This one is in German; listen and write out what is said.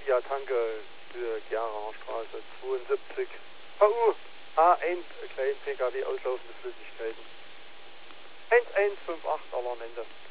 Via-Tanke für Gerastraße 72. HU A1, kleinen PKW auslaufende Flüssigkeiten. 1158 Alarmende.